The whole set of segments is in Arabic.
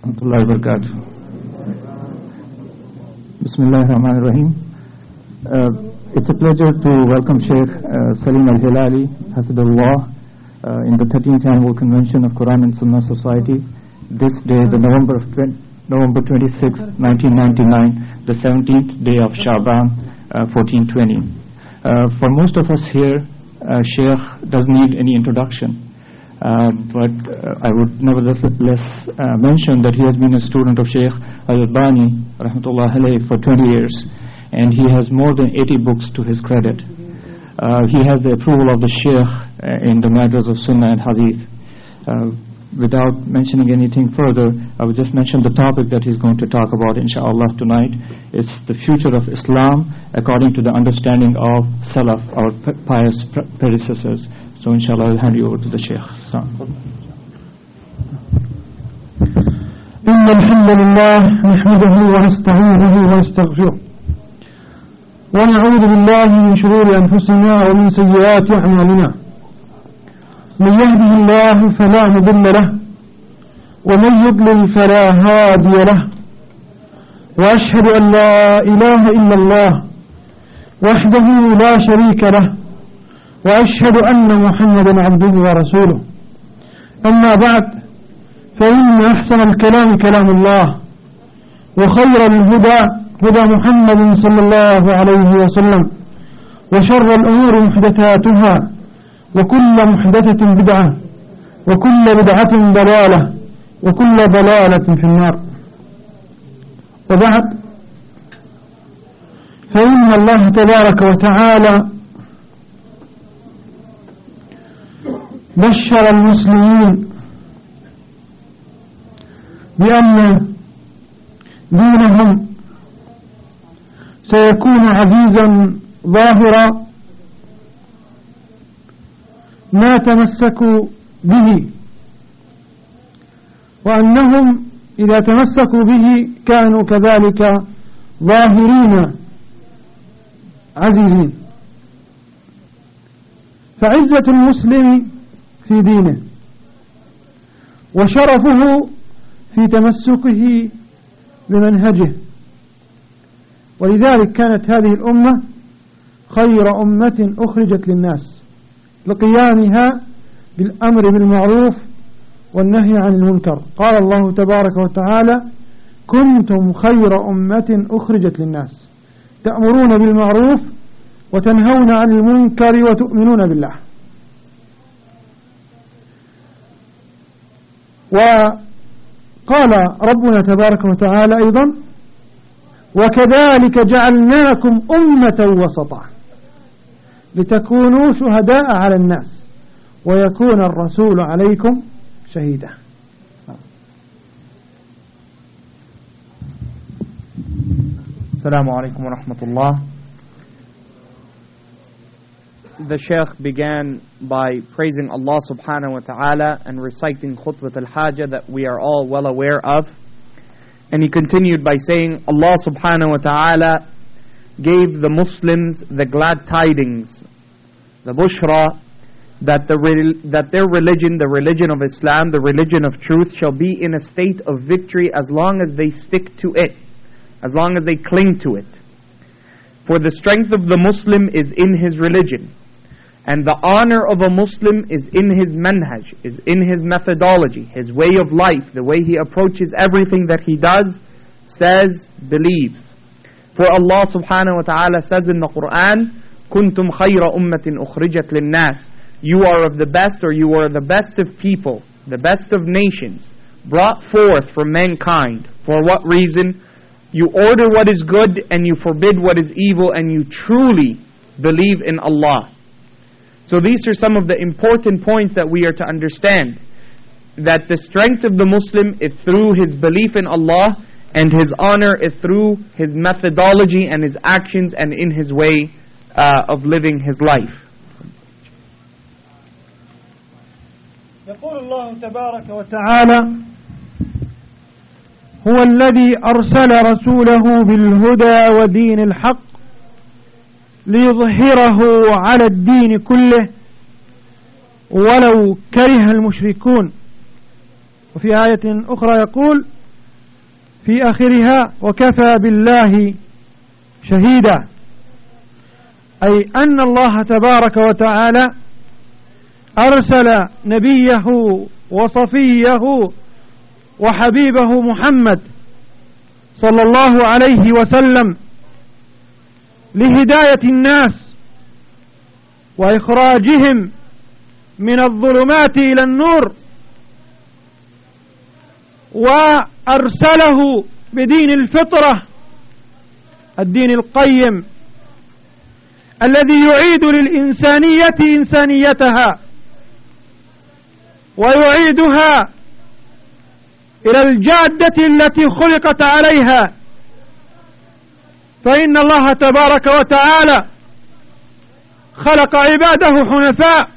warahmatullahi wabarakatuh. Bismillahirrahmanirrahim. It's a pleasure to welcome Sheikh Salim Al-Hilali, Hafidullah, in the 13th Annual Convention of Quran and Sunnah Society. This day, the November 26, 1999, the 17th day of Shaban, 1420. For most of us here, Sheikh doesn't need any introduction. But I would nevertheless mention that he has been a student of Sheikh Al-Albani rahmatullah alayhi for 20 years, and he has more than 80 books to his credit. He has the approval of the Sheikh in the matters of Sunnah and Hadith. Without mentioning anything further, I would just mention the topic that he's going to talk about inshallah tonight. It's the future of Islam according to the understanding of Salaf, our pious predecessors. So inshallah I'll hand you over to the Shaykh. إن الحمد لله نحمده ونستعينه ونستغفره ونعوذ بالله من شرور أنفسنا ومن سيئات أعمالنا. من يهده الله فلا مضل له ومن يضلل فلا هادي له. وأشهد أن لا إله إلا الله وحده لا شريك له وأشهد أن محمدا عبده ورسوله. أما بعد، فإن أحسن الكلام كلام الله، وخير الهدى هدى محمد صلى الله عليه وسلم، وشر الأمور محدثاتها، وكل محدثة بدعة، وكل بدعة ضلالة، وكل ضلالة في النار. وبعد، فإن الله تبارك وتعالى بشر المسلمين بأن دينهم سيكون عزيزا ظاهرا ما تمسكوا به، وأنهم إذا تمسكوا به كانوا كذلك ظاهرين عزيزين. فعزة المسلم في دينه وشرفه في تمسكه بمنهجه. ولذلك كانت هذه الأمة خير أمة أخرجت للناس لقيامها بالأمر بالمعروف والنهي عن المنكر. قال الله تبارك وتعالى: كنتم خير أمة أخرجت للناس تأمرون بالمعروف وتنهون عن المنكر وتؤمنون بالله. وقال ربنا تبارك وتعالى أيضا: وكذلك جعلناكم أمة وسطا لتكونوا شهداء على الناس ويكون الرسول عليكم شهيدا. السلام عليكم ورحمة الله. The Shaykh began by praising Allah subhanahu wa ta'ala and reciting Khutbat al-Hajjah that we are all well aware of. And he continued by saying Allah subhanahu wa ta'ala gave the Muslims the glad tidings, the bushra, that their religion, the religion of Islam, the religion of truth, shall be in a state of victory as long as they stick to it, as long as they cling to it. For the strength of the Muslim is in his religion, and the honor of a Muslim is in his manhaj, is in his methodology, his way of life, the way he approaches everything that he does, says, believes. For Allah subhanahu wa ta'ala says in the Quran, كُنْتُمْ خَيْرَ أُمَّةٍ أُخْرِجَتْ لِلنَّاسِ. You are of the best, or you are the best of people, the best of nations, brought forth from mankind. For what reason? You order what is good and you forbid what is evil, and you truly believe in Allah. So these are some of the important points that we are to understand. That the strength of the Muslim is through his belief in Allah, and his honor is through his methodology and his actions and in his way of living his life. يقول الله تبارك وتعالى: هو الذي أرسل رسوله بالهدى ودين الحق ليظهره على الدين كله ولو كره المشركون. وفي آية أخرى يقول: في آخرها وكفى بالله شهيدا، أي أن الله تبارك وتعالى أرسل نبيه وصفيه وحبيبه محمد صلى الله عليه وسلم لهداية الناس وإخراجهم من الظلمات إلى النور، وأرسله بدين الفطرة، الدين القيم الذي يعيد للإنسانية إنسانيتها ويعيدها إلى الجادة التي خلقت عليها. فإن الله تبارك وتعالى خلق عباده حنفاء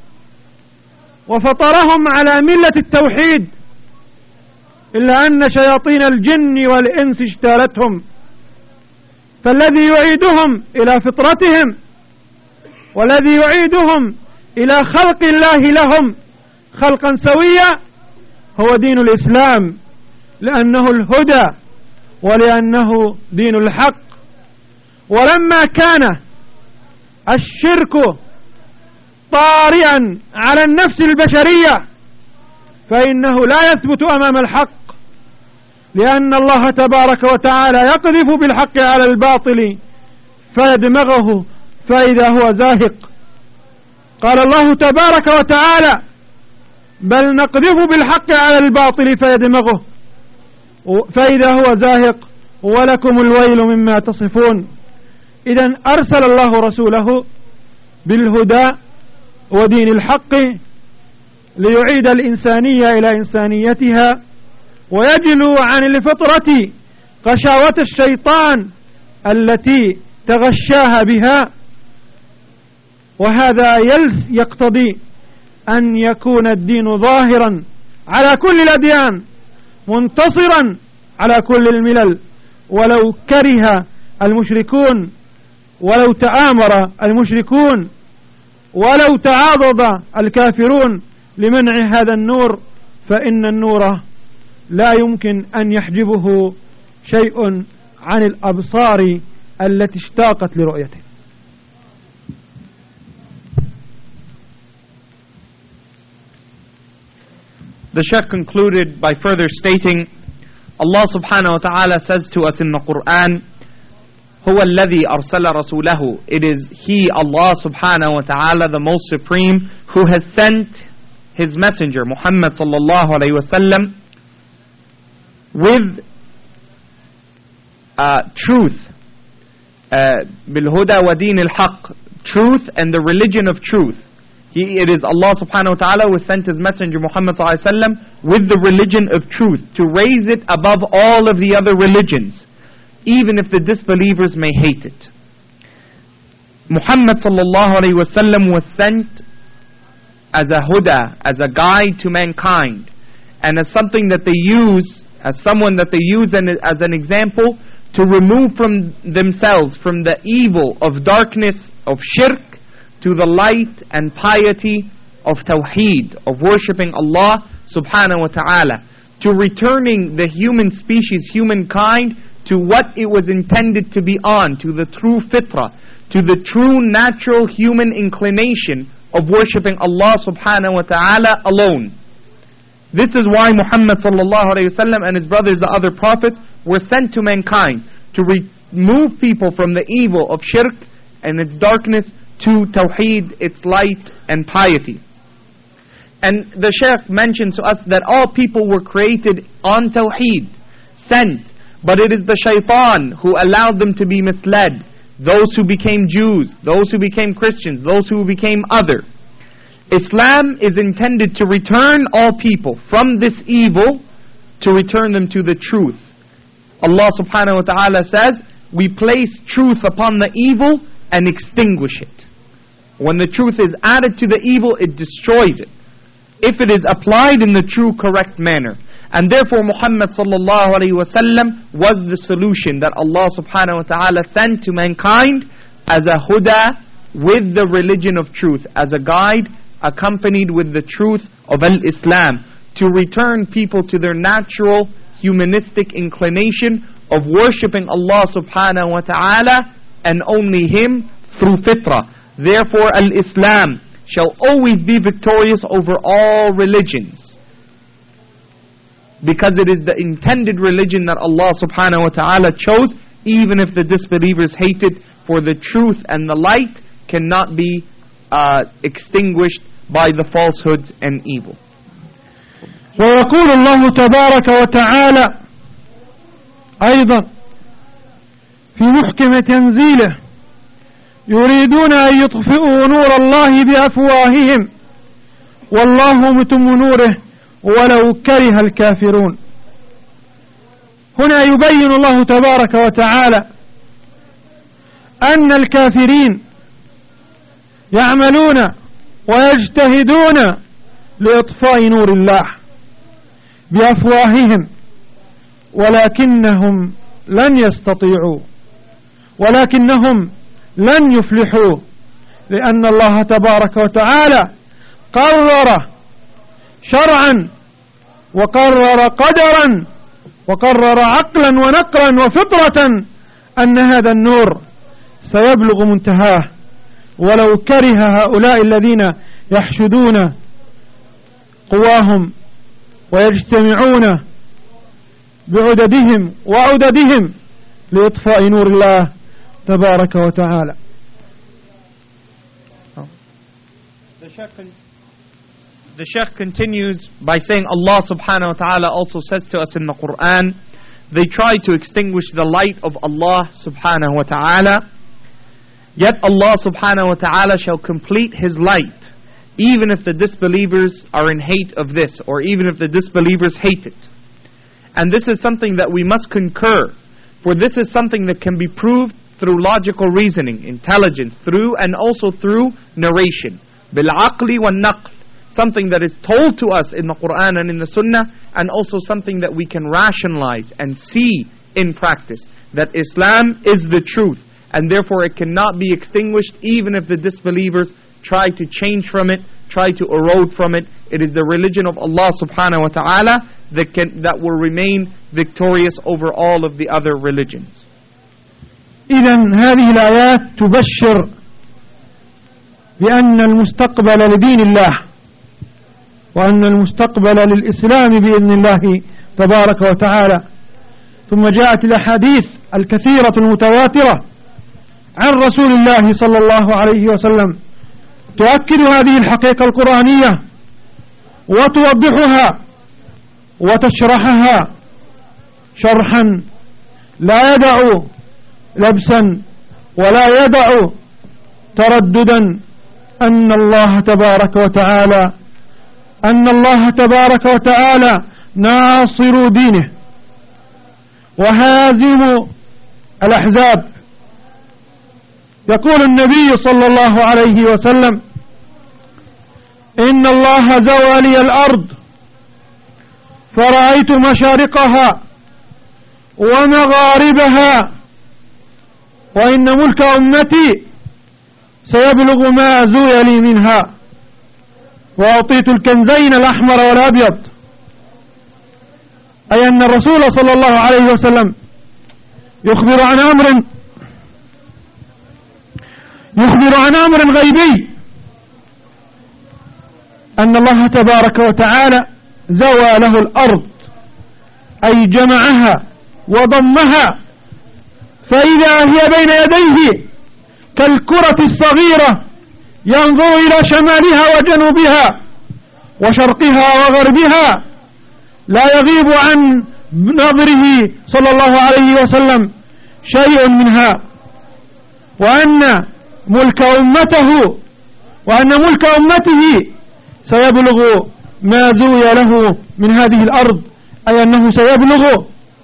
وفطرهم على ملة التوحيد، إلا أن شياطين الجن والإنس اجتالتهم، فالذي يعيدهم إلى فطرتهم والذي يعيدهم إلى خلق الله لهم خلقا سويا هو دين الإسلام، لأنه الهدى ولأنه دين الحق. ولما كان الشرك طارئا على النفس البشرية فإنه لا يثبت أمام الحق، لأن الله تبارك وتعالى يقذف بالحق على الباطل فيدمغه فإذا هو زاهق. قال الله تبارك وتعالى: بل نقذف بالحق على الباطل فيدمغه فإذا هو زاهق ولكم الويل مما تصفون. إذن أرسل الله رسوله بالهدى ودين الحق ليعيد الإنسانية إلى إنسانيتها ويجلو عن الفطرة غشاوة الشيطان التي تغشاها بها. وهذا يقتضي أن يكون الدين ظاهرا على كل الأديان منتصرا على كل الملل، ولو كره المشركون، ولو تآمر المشركون، ولو تعاضد الكافرون لمنع هذا النور، فإن النور لا يمكن أن يحجبه شيء عن الأبصار التي اشتاقت لرؤيته. The Shaykh concluded by further stating, Allah subhanahu wa ta'ala says to us in the Quran, هو الذي أرسل رسوله. It is He, Allah subhanahu wa ta'ala, the most supreme, who has sent His messenger, Muhammad sallallahu alayhi wa sallam, with truth, بالهدى ودين الحق, truth and the religion of truth. It is Allah subhanahu wa ta'ala who sent His messenger Muhammad sallallahu alayhi wa sallam with the religion of truth, to raise it above all of the other religions, even if the disbelievers may hate it. Muhammad sallallahu alayhi wa sallam was sent as a huda, as a guide to mankind, and as something that they use, as someone that they use as an example to remove from themselves from the evil of darkness of shirk to the light and piety of tawheed, of worshipping Allah subhanahu wa ta'ala, to returning the human species, humankind, to what it was intended to be on, to the true fitrah, to the true natural human inclination of worshipping Allah subhanahu wa ta'ala alone. This is why Muhammad sallallahu alayhi wa sallam and his brothers, the other prophets, were sent to mankind, to remove people from the evil of shirk and its darkness to tawheed, its light and piety. And the Shaykh mentions to us that all people were created on tawheed, sent, but it is the shaitan who allowed them to be misled. Those who became Jews, those who became Christians, those who became other. Islam is intended to return all people from this evil, to return them to the truth. Allah subhanahu wa ta'ala says, we place truth upon the evil and extinguish it. When the truth is added to the evil, it destroys it, if it is applied in the true correct manner. And therefore Muhammad sallallahu alayhi wa sallam was the solution that Allah subhanahu wa ta'ala sent to mankind as a huda, with the religion of truth, as a guide accompanied with the truth of al-Islam, to return people to their natural humanistic inclination of worshipping Allah subhanahu wa ta'ala and only Him through fitrah. Therefore, al-Islam shall always be victorious over all religions, because it is the intended religion that Allah subhanahu wa ta'ala chose, even if the disbelievers hate it, for the truth and the light cannot be extinguished by the falsehoods and evil. ويقول الله تبارك وتعالى أيضا في محكم تنزيله: يريدون أن يطفئوا نور الله بأفواههم والله متم نوره ولو كره الكافرون. هنا يبين الله تبارك وتعالى أن الكافرين يعملون ويجتهدون لإطفاء نور الله بأفواههم، ولكنهم لن يستطيعوا، ولكنهم لن يفلحوا، لأن الله تبارك وتعالى قرر شرعا وقرر قدرا وقرر عقلا ونقلا وفطرة أن هذا النور سيبلغ منتهاه، ولو كره هؤلاء الذين يحشدون قواهم ويجتمعون بعددهم وعددهم لإطفاء نور الله تبارك وتعالى. The Shaykh continues by saying Allah subhanahu wa ta'ala also says to us in the Quran, they try to extinguish the light of Allah subhanahu wa ta'ala, yet Allah subhanahu wa ta'ala shall complete His light, even if the disbelievers are in hate of this, or even if the disbelievers hate it. And this is something that we must concur, for this is something that can be proved through logical reasoning, intelligence, through and also through narration. Bil-aqli wal-naql. Something that is told to us in the Quran and in the Sunnah, and also something that we can rationalize and see in practice, that Islam is the truth, and therefore it cannot be extinguished even if the disbelievers try to change from it, try to erode from it. It is the religion of Allah subhanahu wa ta'ala that will remain victorious over all of the other religions. إذن هذه الآيات تبشر بأن المستقبل لدين الله، وأن المستقبل للإسلام بإذن الله تبارك وتعالى. ثم جاءت الأحاديث الكثيرة المتواترة عن رسول الله صلى الله عليه وسلم تؤكد هذه الحقيقة القرآنية وتوضحها وتشرحها شرحا لا يدع لبسا ولا يدع ترددا أن الله تبارك وتعالى ناصر دينه وهازم الأحزاب. يقول النبي صلى الله عليه وسلم: إن الله زوى لي الأرض فرأيت مشارقها ومغاربها، وإن ملك أمتي سيبلغ ما زوي لي منها، وأعطيت الكنزين الأحمر والأبيض. أي أن الرسول صلى الله عليه وسلم يخبر عن أمر غيبي، أن الله تبارك وتعالى زوى له الأرض، أي جمعها وضمها، فإذا هي بين يديه كالكرة الصغيرة ينظر إلى شمالها وجنوبها وشرقها وغربها، لا يغيب عن نظره صلى الله عليه وسلم شيء منها، وأن ملك أمته سيبلغ ما زوي له من هذه الأرض، أي أنه سيبلغ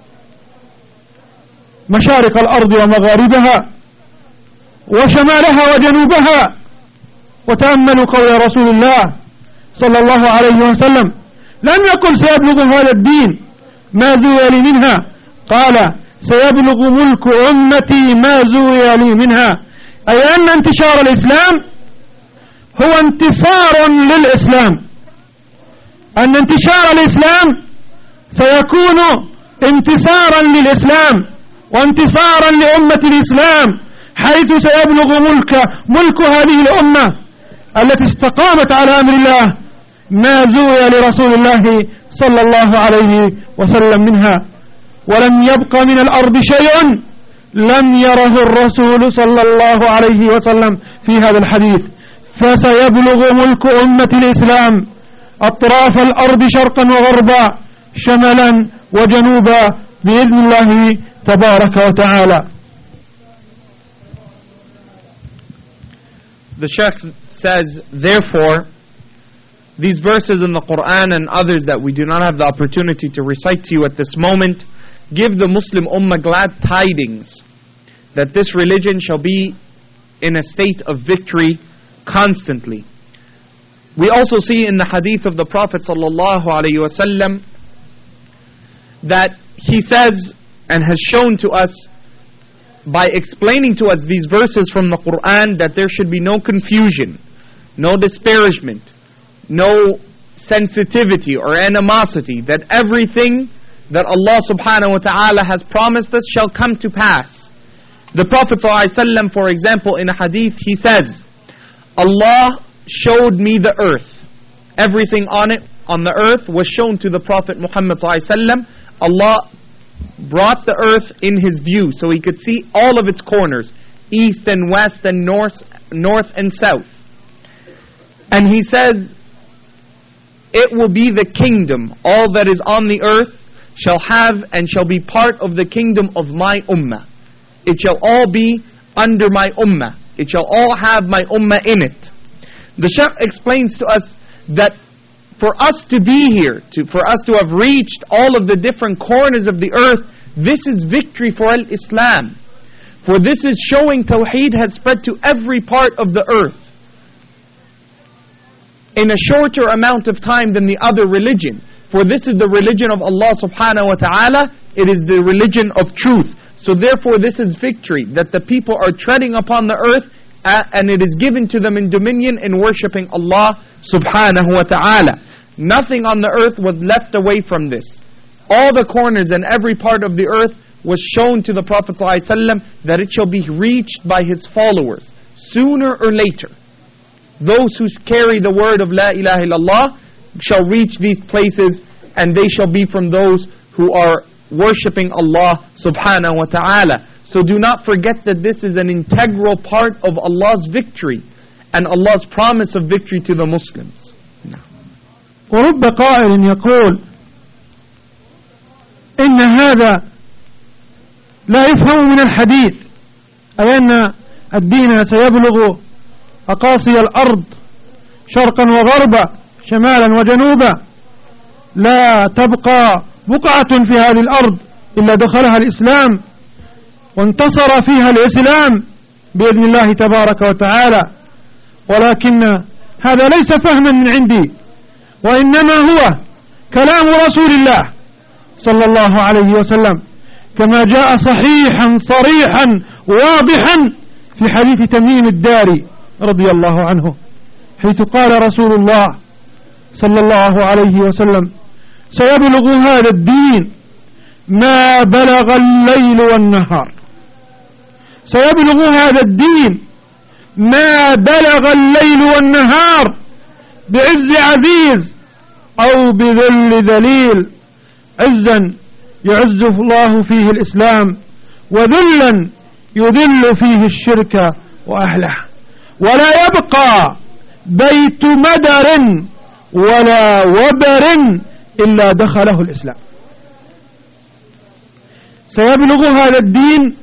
مشارق الأرض ومغاربها وشمالها وجنوبها. وتأملوا قول رسول الله صلى الله عليه وسلم، لم يقل سيبلغ هذا الدين ما زوي لي منها، قال سيبلغ ملك أمتي ما زوي لي منها، أي أن انتشار الإسلام هو انتصار للإسلام، أن انتشار الإسلام سيكون انتصارا للإسلام وانتصارا لأمة الإسلام، حيث سيبلغ ملك هذه الأمة التي استقامت على أمر الله ما زوي لرسول الله صلى الله عليه وسلم منها، ولم يبق من الأرض شيء لم يره الرسول صلى الله عليه وسلم في هذا الحديث. فسيبلغ ملك أمة الإسلام أطراف الأرض شرقا وغربا شمالا وجنوبا بإذن الله تبارك وتعالى. The Shaykh says, therefore, these verses in the Quran and others that we do not have the opportunity to recite to you at this moment give the Muslim Ummah glad tidings that this religion shall be in a state of victory constantly. We also see in the hadith of the Prophet ﷺ that he says and has shown to us by explaining to us these verses from the Quran that there should be no confusion, no disparagement, no sensitivity or animosity, that everything that Allah subhanahu wa ta'ala has promised us shall come to pass. The Prophet ﷺ, for example, in a hadith, he says, Allah showed me the earth. Everything on it, on the earth, was shown to the Prophet Muhammad ﷺ. Allah brought the earth in his view so he could see all of its corners, east and west and north and south. And he says, it will be the kingdom, all that is on the earth shall have and shall be part of the kingdom of my ummah. It shall all be under my ummah. It shall all have my ummah in it. The Shaykh explains to us that for us to be here, for us to have reached all of the different corners of the earth, this is victory for al-Islam. For this is showing Tawheed had spread to every part of the earth in a shorter amount of time than the other religion. For this is the religion of Allah subhanahu wa ta'ala. It is the religion of truth. So therefore this is victory, that the people are treading upon the earth and it is given to them in dominion in worshipping Allah subhanahu wa ta'ala. Nothing on the earth was left away from this. All the corners and every part of the earth was shown to the Prophet ﷺ that it shall be reached by his followers sooner or later. Those who carry the word of La ilaha illallah shall reach these places, and they shall be from those who are worshipping Allah subhanahu wa ta'ala. So do not forget that this is an integral part of Allah's victory and Allah's promise of victory to the Muslims. ورب قائل يقول إن هذا لا يفهم من الحديث، أي أن الدين سيبلغ أقاصي الأرض شرقا وغربا شمالا وجنوبا، لا تبقى بقعة في هذه الأرض إلا دخلها الإسلام وانتصر فيها الإسلام بإذن الله تبارك وتعالى. ولكن هذا ليس فهما من عندي، وإنما هو كلام رسول الله صلى الله عليه وسلم كما جاء صحيحا صريحا واضحا في حديث تميم الداري رضي الله عنه، حيث قال رسول الله صلى الله عليه وسلم: سيبلغ هذا الدين ما بلغ الليل والنهار. سيبلغ هذا الدين ما بلغ الليل والنهار، بعز عزيز أو بذل ذليل. عزا يعز الله فيه الإسلام، وذلا يذل فيه الشرك وأهله. ولا يبقى بيت مدر ولا وبر إلا دخله الإسلام. سيبلغ هذا الدين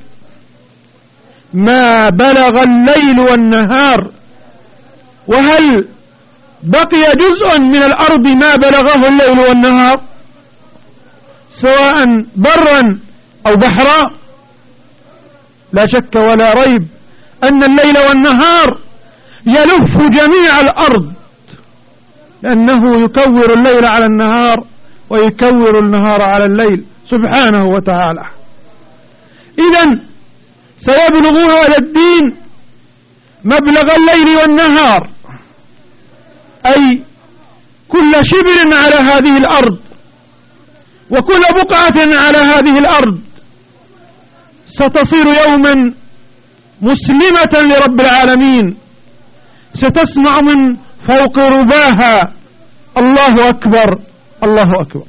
ما بلغ الليل والنهار. وهل بقي جزء من الأرض ما بلغه الليل والنهار سواء برا أو بحرا؟ لا شك ولا ريب أن الليل والنهار يلف جميع الأرض، لأنه يكور الليل على النهار ويكور النهار على الليل سبحانه وتعالى. إذن سيبلغ هذا الدين مبلغ الليل والنهار، أي كل شبر على هذه الأرض وكل بقعة على هذه الأرض ستصير يوما مسلمة لرب العالمين، ستسمع من فوق رباها الله أكبر الله أكبر.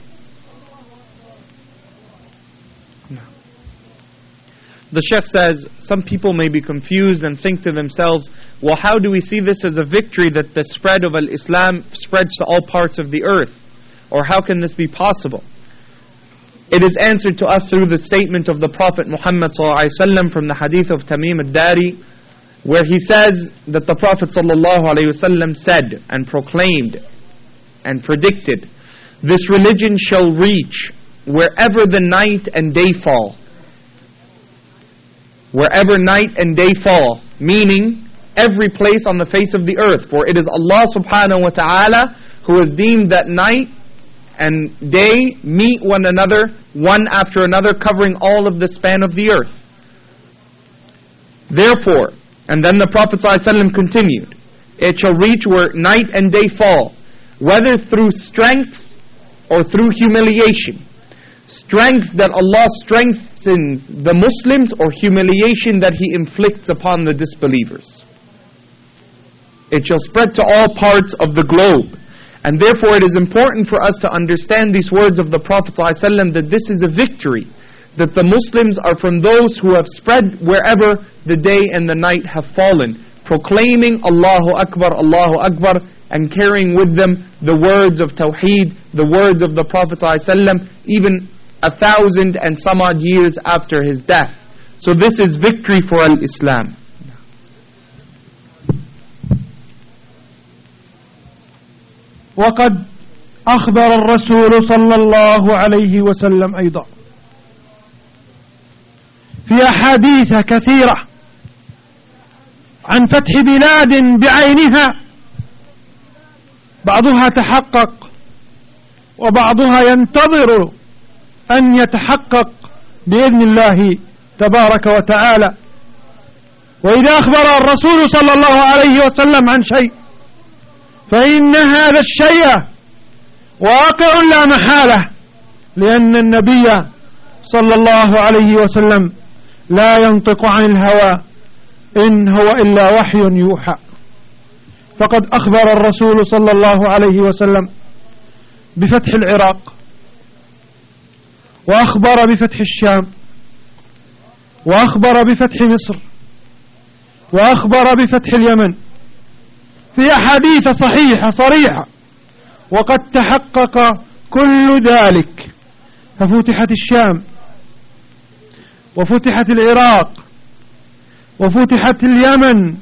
The Sheikh says, some people may be confused and think to themselves, well, how do we see this as a victory that the spread of al-Islam spreads to all parts of the earth? Or how can this be possible? It is answered to us through the statement of the Prophet Muhammad ﷺ from the hadith of Tamim al-Dari, where he says that the Prophet ﷺ said and proclaimed and predicted, this religion shall reach wherever the night and day fall. Wherever night and day fall, meaning every place on the face of the earth. For it is Allah subhanahu wa ta'ala who has deemed that night and day meet one another, one after another, covering all of the span of the earth. Therefore, and then the Prophet ﷺ continued, it shall reach where night and day fall, whether through strength or through humiliation. Strength that Allah strengthens the Muslims, or humiliation that He inflicts upon the disbelievers. It shall spread to all parts of the globe. And therefore it is important for us to understand these words of the Prophet ﷺ, that this is a victory, that the Muslims are from those who have spread wherever the day and the night have fallen, proclaiming Allahu Akbar, and carrying with them the words of Tawheed, the words of the Prophet ﷺ, even 1,000 and some odd years after his death. So this is victory for al-Islam. وقد أخبر الرسول صلى الله عليه وسلم أيضا في أحاديث كثيرة عن فتح بلاد بعينها، بعضها تحقق وبعضها ينتظر أن يتحقق بإذن الله تبارك وتعالى. وإذا أخبر الرسول صلى الله عليه وسلم عن شيء فإن هذا الشيء واقع لا محالة، لأن النبي صلى الله عليه وسلم لا ينطق عن الهوى إن هو إلا وحي يوحى. فقد أخبر الرسول صلى الله عليه وسلم بفتح العراق، وأخبر بفتح الشام، وأخبر بفتح مصر، وأخبر بفتح اليمن في أحاديث صحيحة صريحة، وقد تحقق كل ذلك. ففتحت الشام، وفتحت العراق، وفتحت اليمن،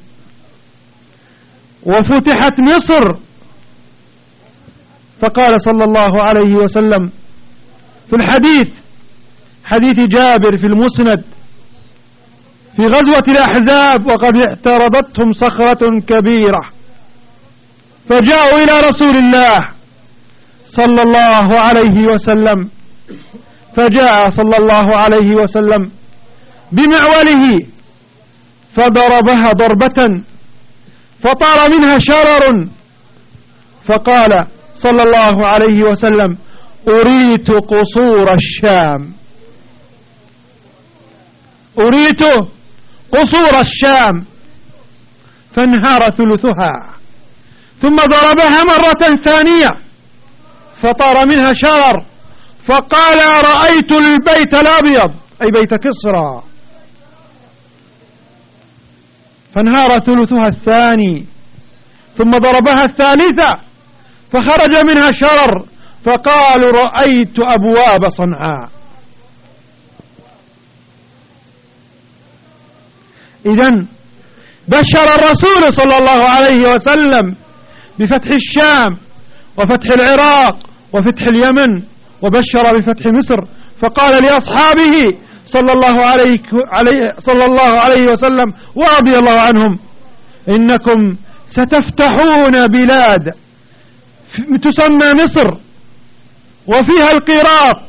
وفتحت مصر. فقال صلى الله عليه وسلم في الحديث، حديث جابر في المسند، في غزوة الأحزاب، وقد اعترضتهم صخرة كبيرة فجاءوا إلى رسول الله صلى الله عليه وسلم، فجاء صلى الله عليه وسلم بمعوله فضربها ضربة فطار منها شرر، فقال صلى الله عليه وسلم: أريت قصور الشام، أريت قصور الشام، فانهار ثلثها، ثم ضربها مرة ثانية فطار منها شرر، فقال: رأيت البيت الأبيض، أي بيت كسرى، فانهار ثلثها الثاني، ثم ضربها الثالثة فخرج منها شرر، فقالوا: رأيت أبواب صنعاء. إذن بشر الرسول صلى الله عليه وسلم بفتح الشام وفتح العراق وفتح اليمن، وبشر بفتح مصر، فقال لأصحابه صلى الله عليه وسلم ورضي الله عنهم: إنكم ستفتحون بلاد تسمى مصر وفيها القيراط،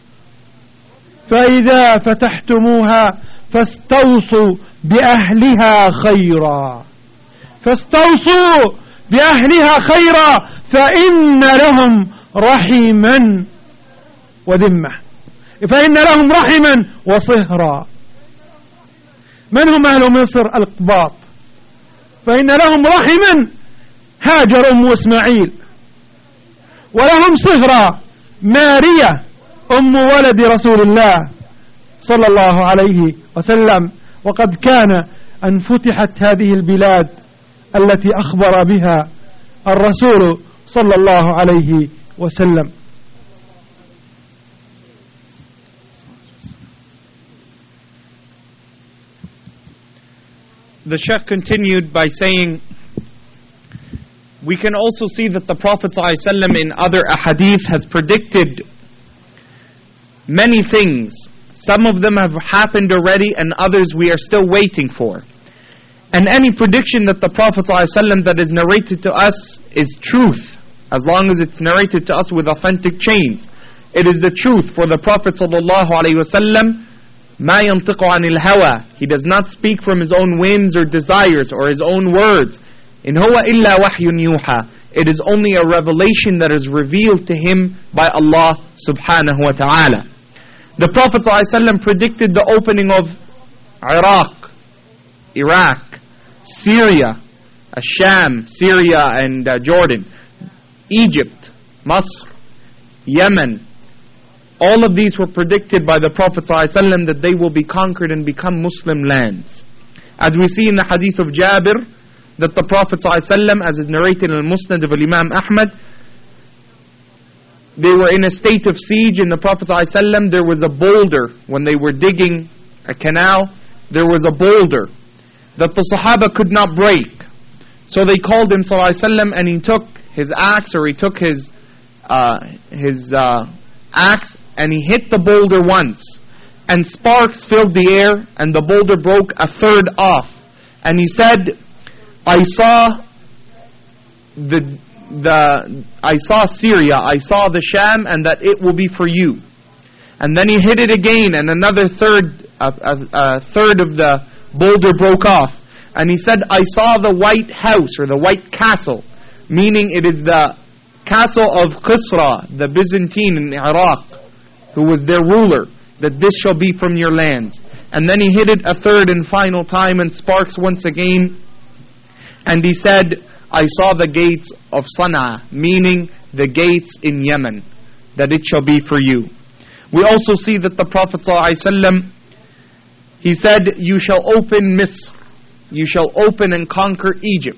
فإذا فتحتموها فاستوصوا بأهلها خيرا، فاستوصوا بأهلها خيرا، فإن لهم رحما وذمة، فإن لهم رحما وصهرا. من هم أهل مصر؟ القباط. فإن لهم رحما هاجر أم إسماعيل، ولهم صهرا ماريا أم ولد رسول الله صلى الله عليه وسلم. وقد كان أن فتحت هذه البلاد التي أخبر بها الرسول صلى الله عليه وسلم. The Shaykh continued by saying, we can also see that the Prophet ﷺ in other ahadith has predicted many things. Some of them have happened already and others we are still waiting for. And any prediction that the Prophet ﷺ that is narrated to us is truth, as long as it's narrated to us with authentic chains. It is the truth, for the Prophet ﷺ مَا يَنْطِقُ عَنِ الْهَوَى, he does not speak from his own whims or desires or his own words. إِنْ هُوَ إِلَّا وَحْيٌ يُوحَى, it is only a revelation that is revealed to him by Allah subhanahu wa ta'ala. The Prophet ﷺ predicted the opening of Iraq, Syria, Sham, Syria and Jordan, Egypt, Masr, Yemen. All of these were predicted by the Prophet ﷺ that they will be conquered and become Muslim lands. As we see in the hadith of Jabir, that the Prophet ﷺ, as is narrated in the Musnad of Imam Ahmad, they were in a state of siege, and the Prophet ﷺ, there was a boulder, when they were digging a canal, there was a boulder that the Sahaba could not break. So they called him ﷺ, and he took his axe, or he took his axe, and he hit the boulder once, and sparks filled the air, and the boulder broke a third off. And he said, I saw Syria, I saw the Sham, and that it will be for you. And then he hit it again, and another third of the boulder broke off. And he said, I saw the white house, or the white castle, meaning it is the castle of Qisra, the Byzantine in Iraq, who was their ruler, that this shall be from your lands. And then he hit it a third and final time, and sparks once again. And he said, I saw the gates of Sana'a, meaning the gates in Yemen, that it shall be for you. We also see that the Prophet ﷺ, he said, you shall open Misr, you shall open and conquer Egypt.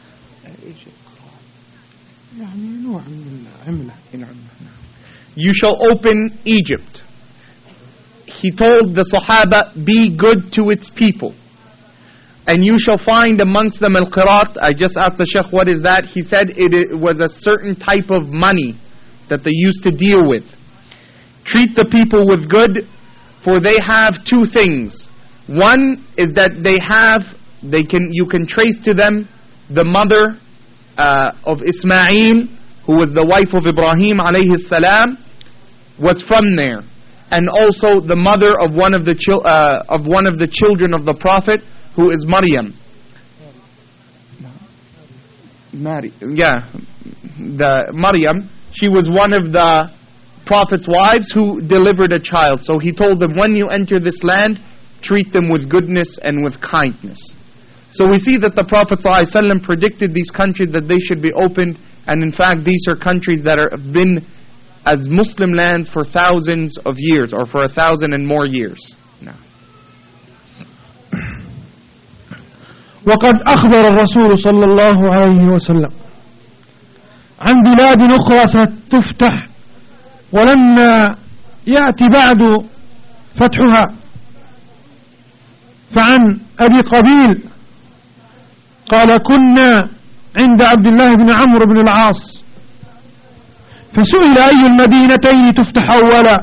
You shall open Egypt. He told the Sahaba, be good to its people. And you shall find amongst them al-qirat. I just asked the Shaykh, what is that? He said it was a certain type of money that they used to deal with. Treat the people with good, for they have two things. One is that you can trace to them the mother of Ismail, who was the wife of Ibrahim alayhi salam, was from there, and also the mother of one of the children of the Prophet, who is Maryam. Maryam, she was one of the Prophet's wives who delivered a child. So he told them, when you enter this land, treat them with goodness and with kindness. So we see that the Prophet ﷺ predicted these countries that they should be opened, and in fact these are countries that have been as Muslim lands for thousands of years, or for 1,000 and more years. وقد أخبر الرسول صلى الله عليه وسلم عن بلاد أخرى ستفتح ولما يأتي بعد فتحها. فعن أبي قبيل قال كنا عند عبد الله بن عمرو بن العاص فسئل أي المدينتين تفتح أولا،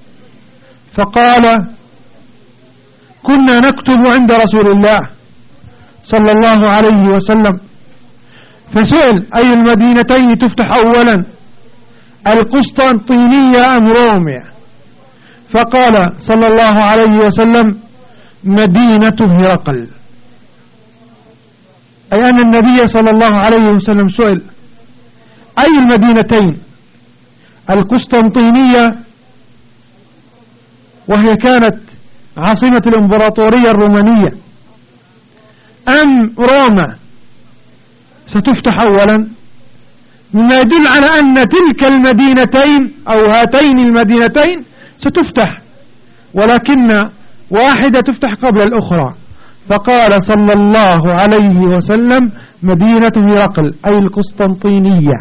فقال كنا نكتب عند رسول الله صلى الله عليه وسلم. فسئل أي المدينتين تفتح أولا، القسطنطينية أم روميا؟ فقال صلى الله عليه وسلم مدينة هرقل، أي أن النبي صلى الله عليه وسلم سئل أي المدينتين، القسطنطينية وهي كانت عاصمة الإمبراطورية الرومانية، أم روما ستفتح أولا، مما يدل على أن تلك المدينتين أو هاتين المدينتين ستفتح، ولكن واحدة تفتح قبل الأخرى. فقال صلى الله عليه وسلم مدينة هرقل أي القسطنطينية.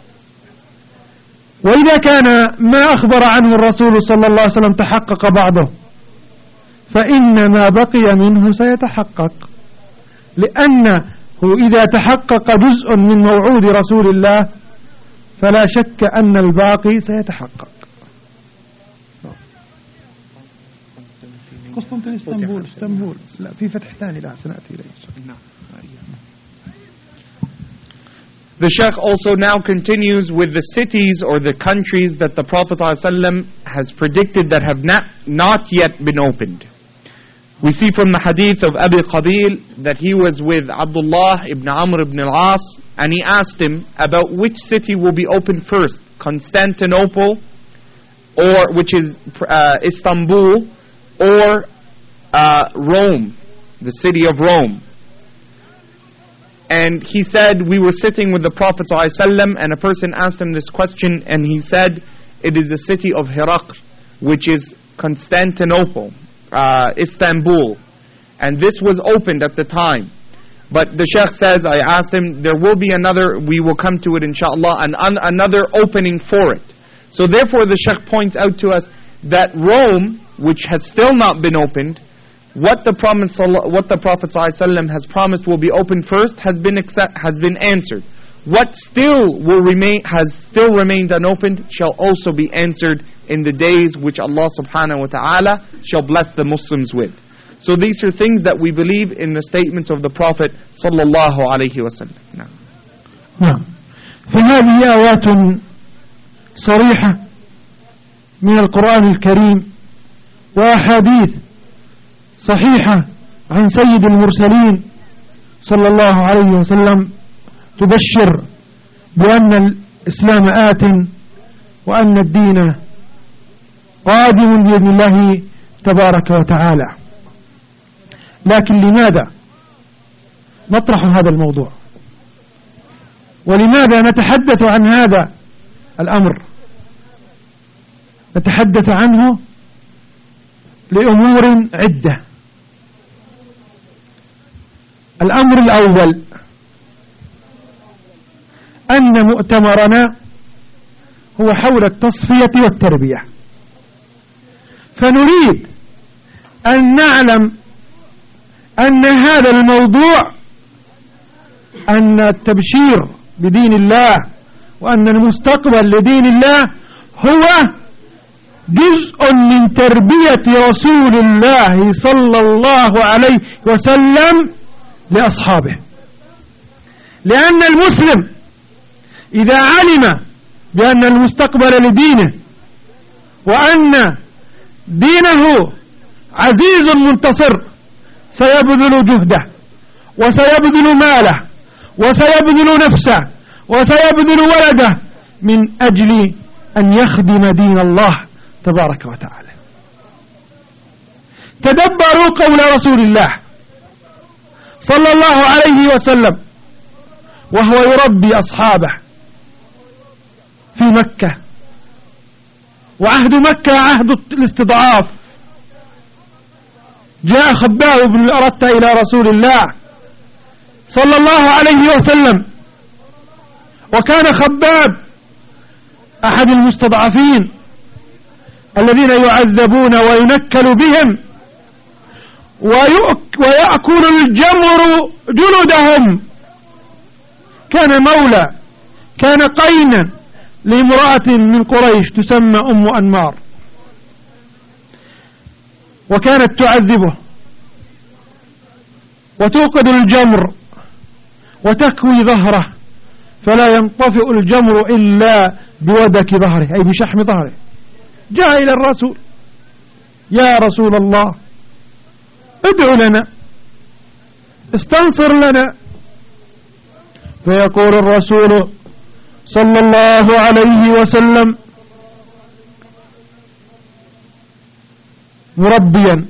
وإذا كان ما أخبر عنه الرسول صلى الله عليه وسلم تحقق بعضه، فإن ما بقي منه سيتحقق، لأنه إذا تحقق جزء من موعود رسول الله فلا شك أن الباقي سيتحقق. قسطنطينية اسطنبول لا في فتح ثاني لا سنأتي إليه. The Shaykh also now continues with the cities or the countries that the Prophet ﷺ has predicted that have not yet been opened. We see from the hadith of Abi Qabil that he was with Abdullah ibn Amr ibn al-As, and he asked him about which city will be opened first, Constantinople, or which is Istanbul, or Rome, the city of Rome. And he said, we were sitting with the Prophet ﷺ, and a person asked him this question, and he said, it is the city of Herakl, which is Constantinople, Istanbul. And this was opened at the time. But the Shaykh says, I asked him, there will be another, we will come to it inshallah, another opening for it. So therefore the Shaykh points out to us that Rome, which has still not been opened, what the Prophet ﷺ has promised will be opened first has been answered. What still has still remained unopened shall also be answered in the days which Allah subhanahu wa ta'ala shall bless the Muslims with. So these are things that we believe in the statements of the Prophet sallallahu alayhi wa sallam. نعم. فهذه آيات صريحة من القرآن الكريم وأحاديث صحيحة عن سيد المرسلين صلى الله عليه وسلم تبشر بأن الإسلام آت وأن الدين قادم بإذن الله تبارك وتعالى. لكن لماذا نطرح هذا الموضوع؟ ولماذا نتحدث عن هذا الأمر؟ نتحدث عنه لأمور عدة. الأمر الأول أن مؤتمرنا هو حول التصفية والتربية، فنريد أن نعلم أن هذا الموضوع، أن التبشير بدين الله وأن المستقبل لدين الله هو جزء من تربية رسول الله صلى الله عليه وسلم لأصحابه. لأن المسلم إذا علم بأن المستقبل لدينه وأن دينه عزيز منتصر سيبذل جهده وسيبذل ماله وسيبذل نفسه وسيبذل ولده من أجل أن يخدم دين الله تبارك وتعالى. تدبروا قول رسول الله صلى الله عليه وسلم وهو يربي أصحابه في مكة، وعهد مكة عهد الاستضعاف. جاء خباب بن الأرت إلى رسول الله صلى الله عليه وسلم، وكان خباب أحد المستضعفين الذين يعذبون وينكل بهم ويأكل الجمر جلدهم. كان مولى، كان قينا لامرأة من قريش تسمى أم أنمار، وكانت تعذبه وتوقد الجمر وتكوي ظهره، فلا ينطفئ الجمر إلا بودك ظهره أي بشحم ظهره. جاء إلى الرسول: يا رسول الله ادعو لنا، استنصر لنا. فيقول الرسول صلى الله عليه وسلم: مربيا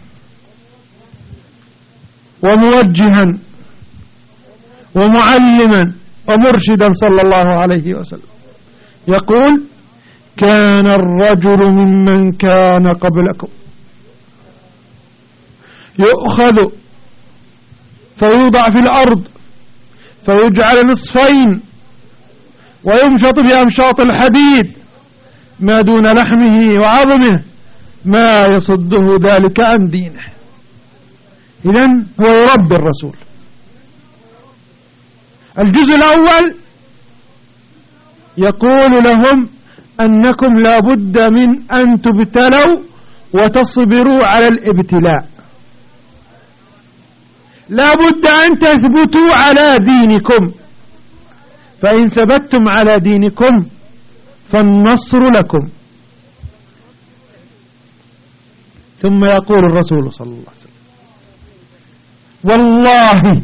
وموجها ومعلما ومرشدا صلى الله عليه وسلم، يقول: كان الرجل ممن كان قبلكم يؤخذ فيوضع في الأرض فيجعل نصفين ويمشط بأمشاط الحديد ما دون لحمه وعظمه ما يصده ذلك عن دينه. إذن هو يربي الرسول. الجزء الأول يقول لهم أنكم لا بد من أن تبتلوا وتصبروا على الابتلاء، لا بد أن تثبتوا على دينكم، فإن ثبتتم على دينكم فالنصر لكم. ثم يقول الرسول صلى الله عليه وسلم: والله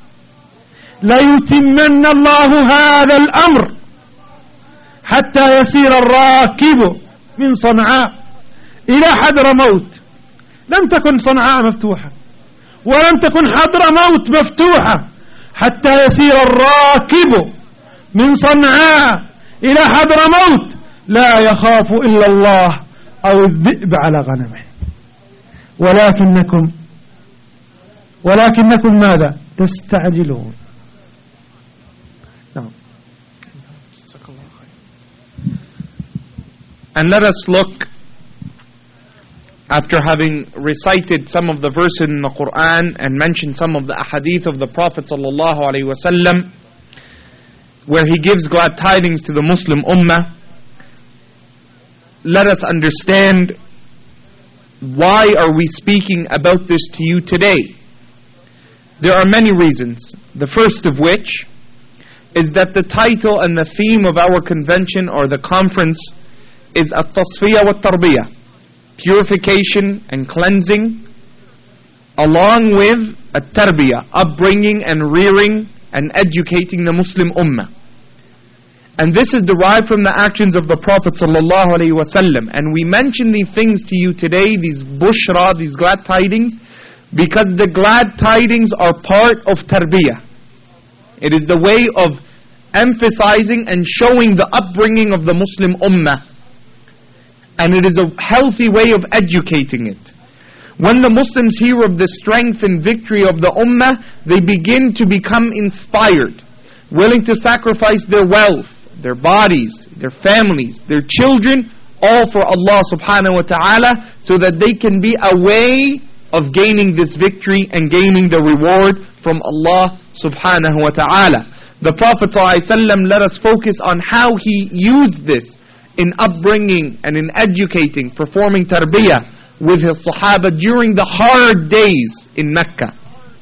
ليتمن الله هذا الأمر حتى يسير الراكب من صنعاء إلى حضرموت. لم تكن صنعاء مفتوحة ولم تكن حضرموت مفتوحة، حتى يسير الراكب من صنعاء إلى حضرموت لا يخاف إلا الله أو الذئب على غنمه، ولكنكم ماذا؟ تستعجلون. And let us look, after having recited some of the verses in the Quran and mentioned some of the ahadith of the Prophet sallallahu alaihi wasallam, where he gives glad tidings to the Muslim ummah, let us understand why are we speaking about this to you today. There are many reasons. The first of which is that the title and the theme of our convention or the conference is at-tasfiyah wa tarbiyah, purification and cleansing, along with at-tarbiyah, upbringing and rearing and educating the Muslim ummah. And this is derived from the actions of the Prophet sallallahu alaihi wasallam. And we mention these things to you today, these bushra, these glad tidings, because the glad tidings are part of tarbiyah. It is the way of emphasizing and showing the upbringing of the Muslim ummah. And it is a healthy way of educating it. When the Muslims hear of the strength and victory of the ummah, they begin to become inspired, willing to sacrifice their wealth, their bodies, their families, their children, all for Allah subhanahu wa ta'ala, so that they can be a way of gaining this victory and gaining the reward from Allah subhanahu wa ta'ala. The Prophet ﷺ, let us focus on how he used this in upbringing and in educating, performing tarbiyah with his Sahaba during the hard days in Mecca.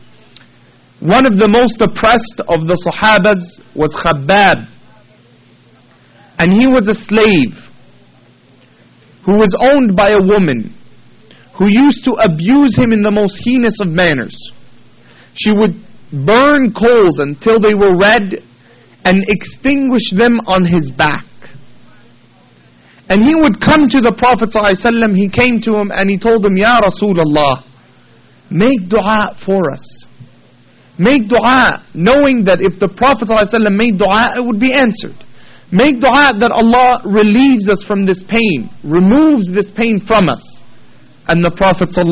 One of the most oppressed of the Sahabas was Khabbab. And he was a slave who was owned by a woman who used to abuse him in the most heinous of manners. She would burn coals until they were red and extinguish them on his back. And he would come to the Prophet ﷺ, he came to him and he told him, Ya Rasulullah, make dua for us. Make dua, knowing that if the Prophet ﷺ made dua, it would be answered. Make dua that Allah relieves us from this pain, removes this pain from us. And the Prophet ﷺ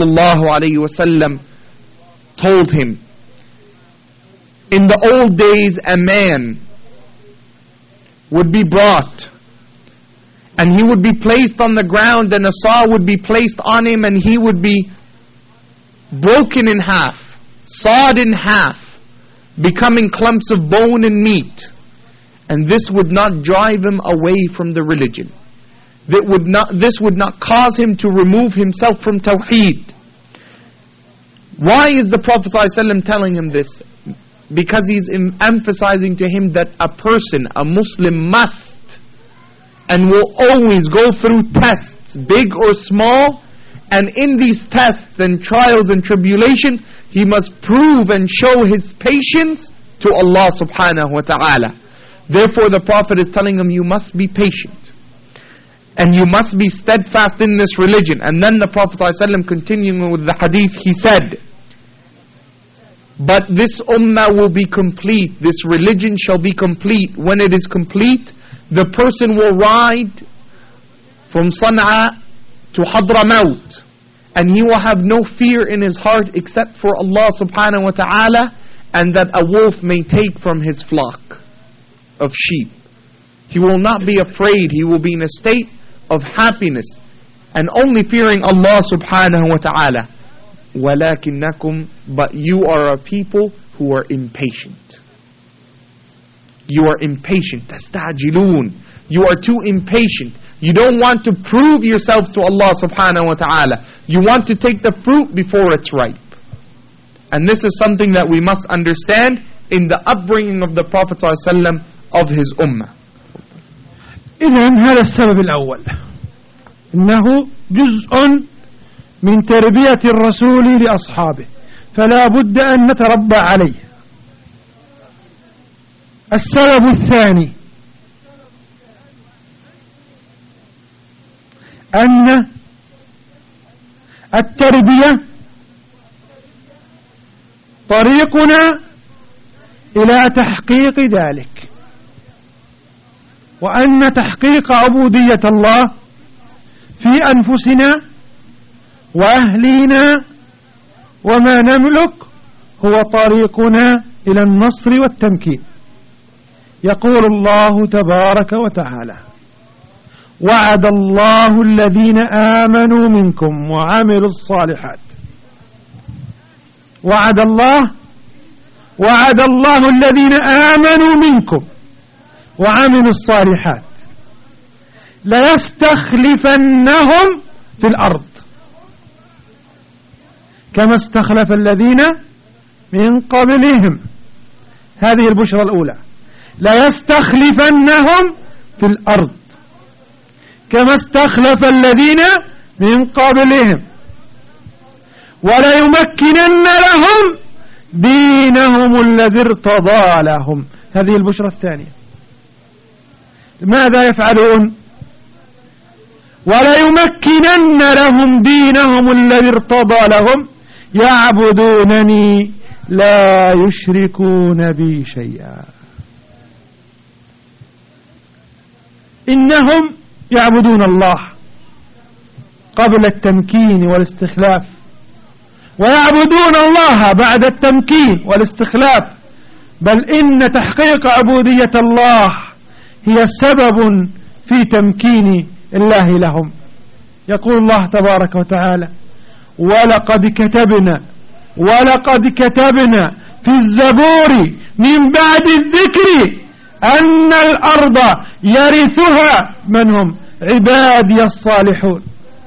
told him, in the old days a man would be brought and he would be placed on the ground and a saw would be placed on him and he would be broken in half, sawed in half, becoming clumps of bone and meat. And this would not drive him away from the religion. This would not cause him to remove himself from Tawheed. Why is the Prophet ﷺ telling him this? Because he's emphasizing to him that a person, a Muslim, must and will always go through tests, big or small, and in these tests and trials and tribulations, he must prove and show his patience to Allah subhanahu wa ta'ala. Therefore the Prophet is telling him, you must be patient. and you must be steadfast in this religion. And then the Prophet ﷺ, continuing with the hadith, he said, but this ummah will be complete, this religion shall be complete. When it is complete, the person will ride from Sana'a to Hadramaut, and he will have no fear in his heart except for Allah subhanahu wa ta'ala, and that a wolf may take from his flock of sheep. He will not be afraid. He will be in a state of happiness and only fearing Allah subhanahu wa ta'ala. وَلَكِنَّكُمْ, but you are a people who are impatient. You are impatient. تَسْتَعْجِلُونَ. You are too impatient. You don't want to prove yourselves to Allah subhanahu wa ta'ala. You want to take the fruit before it's ripe. And this is something that we must understand in the upbringing of the Prophet ﷺ of his ummah. إذن هذا السبب الأول، إنه جزء من تربية الرسول لأصحابه، فلا بد أن نتربى عليه. السبب الثاني أن التربية طريقنا إلى تحقيق ذلك، وأن تحقيق عبودية الله في أنفسنا وأهلنا وما نملك هو طريقنا إلى النصر والتمكين. يقول الله تبارك وتعالى: وعد الله الذين آمنوا منكم وعملوا الصالحات. وعد الله الذين آمنوا منكم وعملوا الصالحات ليستخلفنهم في الأرض كما استخلف الذين من قبلهم. هذه البشرى الأولى، ليستخلفنهم في الأرض كما استخلف الذين من قبلهم وليمكنن لهم دينهم الذي ارتضى لهم. هذه البشرى الثانية. ماذا يفعلون؟ وليمكنن لهم دينهم الذي ارتضى لهم يعبدونني لا يشركون بي شيئا. إنهم يعبدون الله قبل التمكين والاستخلاف، ويعبدون الله بعد التمكين والاستخلاف، بل إن تحقيق عبودية الله هي سبب في تمكين الله لهم. يقول الله تبارك وتعالى: ولقد كتبنا في الزبور من بعد الذكر أن الأرض يرثها من هم؟ عبادي الصالحون.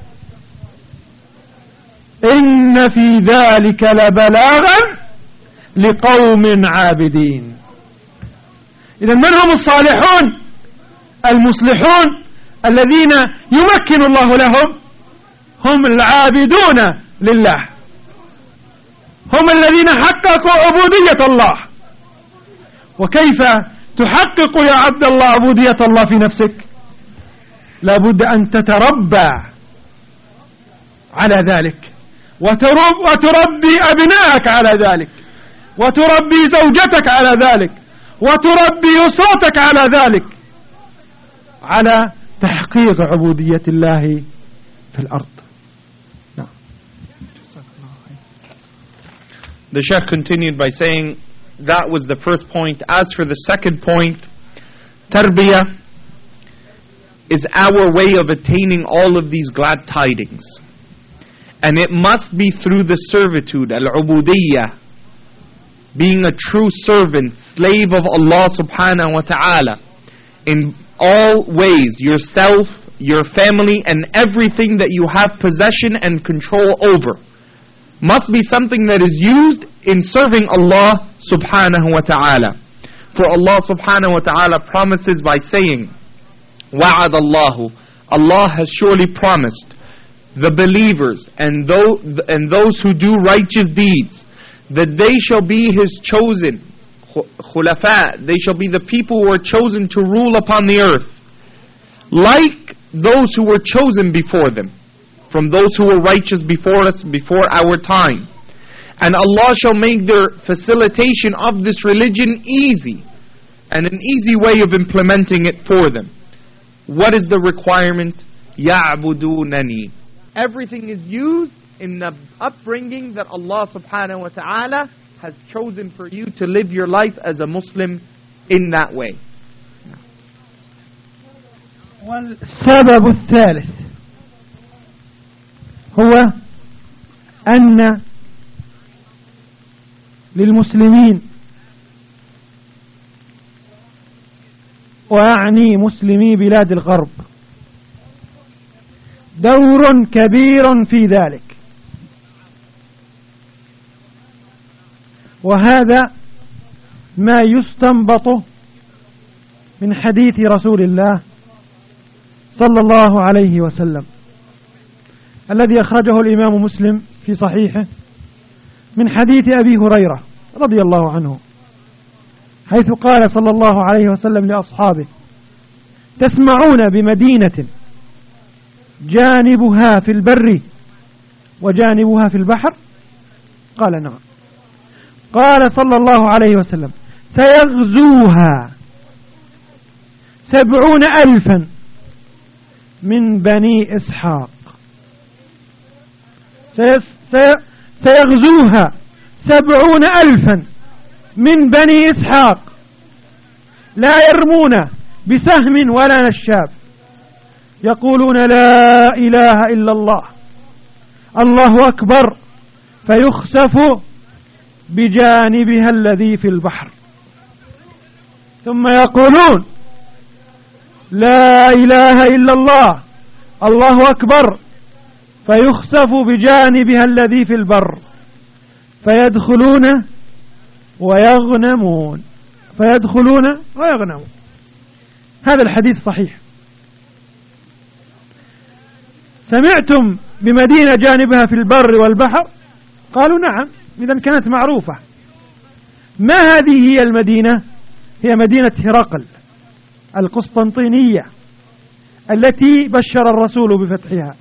إن في ذلك لبلاغا لقوم عابدين. إذن من هم الصالحون المصلحون الذين يمكن الله لهم؟ هم العابدون لله، هم الذين حققوا عبودية الله. وكيف تحقق يا عبد الله عبودية الله في نفسك؟ لابد أن تتربى على ذلك، وتربي أبنائك على ذلك، وتربي زوجتك على ذلك، وتربي أسرتك على ذلك، على تحقيق عبودية الله في الأرض. The Shaykh continued by saying that was the first point. As for the second point, tarbiyah is our way of attaining all of these glad tidings. And it must be through the servitude, al-ubudiyyah, being a true servant, slave of Allah subhanahu wa ta'ala, in all ways, yourself, your family, and everything that you have possession and control over, must be something that is used in serving Allah subhanahu wa ta'ala. For Allah subhanahu wa ta'ala promises by saying, وَعَدَ اللَّهُ, Allah has surely promised the believers and those who do righteous deeds that they shall be His chosen khulafa, they shall be the people who are chosen to rule upon the earth, like those who were chosen before them, from those who were righteous before us, before our time. And Allah shall make their facilitation of this religion easy, and an easy way of implementing it for them. What is the requirement? يَعْبُدُونَنِي. Everything is used in the upbringing that Allah subhanahu wa ta'ala has chosen for you to live your life as a Muslim in that way. والسبب الثالث هو أن للمسلمين، وأعني مسلمي بلاد الغرب، دور كبير في ذلك، وهذا ما يستنبط من حديث رسول الله صلى الله عليه وسلم الذي أخرجه الإمام مسلم في صحيحه من حديث أبي هريرة رضي الله عنه، حيث قال صلى الله عليه وسلم لأصحابه: تسمعون بمدينة جانبها في البر وجانبها في البحر؟ قال: نعم. قال صلى الله عليه وسلم: سيغزوها 70,000 من بني إسحاق. سيغزوها 70,000 من بني إسحاق، لا يرمون بسهم ولا نشاب، يقولون لا إله إلا الله، الله أكبر، فيخسف بجانبها الذي في البحر، ثم يقولون لا إله إلا الله، الله أكبر، فيخسف بجانبها الذي في البر، فيدخلون ويغنمون. هذا الحديث صحيح. سمعتم بمدينة جانبها في البر والبحر؟ قالوا: نعم. إذن كانت معروفة. ما هذه هي المدينة؟ هي مدينة هرقل القسطنطينية التي بشر الرسول بفتحها.